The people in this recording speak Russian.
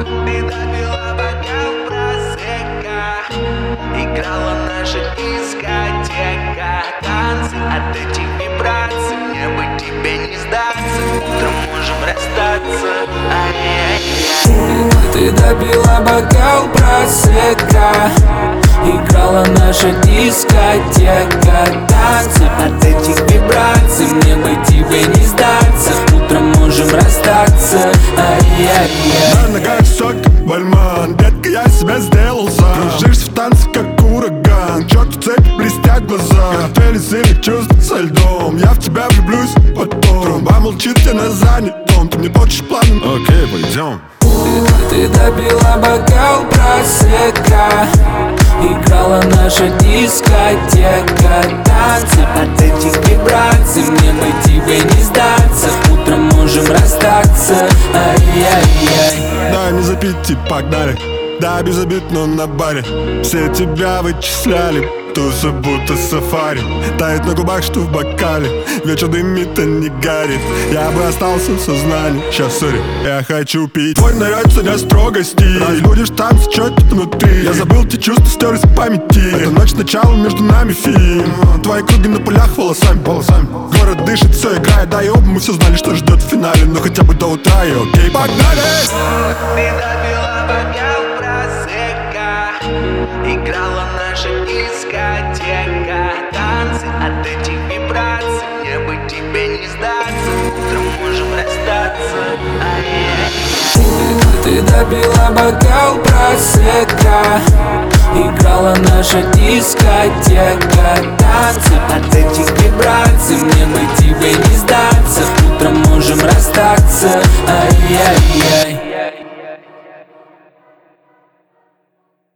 Ты допила бокал просека, играла наша дискотека. Танцы от этих вибраций, мне бы тебе не сдаться. Утром можем расстаться. Ай-яй-яй. Ты допила бокал просека, играла наша дискотека. Танцы от этих вибраций, мне бы тебе не сдаться. Утром можем расстаться. Ай-яй-яй. На ногах сотка, бальман, детка, я себя сделал сам. Кружишься в танце, как ураган, чёрт в цепи, блестят глаза. Коктейли сильных чувств со льдом, я в тебя влюблюсь потом. Труба молчит, я на занятом, ты мне хочешь план? Окей, пойдем. Ты допила бокал просека, играла наша дискотека. Танцы от этих вибраций, мне бы тебе не сдаться. Утром можем расстаться. Ай-яй-яй. Дай мне запить и погнали. Да, без обид, но на баре. Все тебя вычисляли, туса будто сафари. Тает на губах, что в бокале. Вечер дымит, а не горит. Я бы остался в сознании. Сейчас, сори, я хочу пить. Твой наряд сегодня строгости. Разбудишь танцы, чё тут внутри. Я забыл те чувства, стер из памяти. Это ночь, начало, между нами фильм. Твои круги на полях волосами. Город дышит, все играет. Да и оба мы все знали, что ждет в финале. Но хотя бы до утра, и окей, погнали! Ты допила бокал просека, играла наша дискотека. Танцы от этих вибраций, мне бы тебе не сдаться. Утром можем расстаться. Ай-яй-яй. Ты допила бокал просека, играла наша дискотека. Танцы от этих вибраций, мне бы тебе не сдаться. Утром можем расстаться. Ай-яй-яй.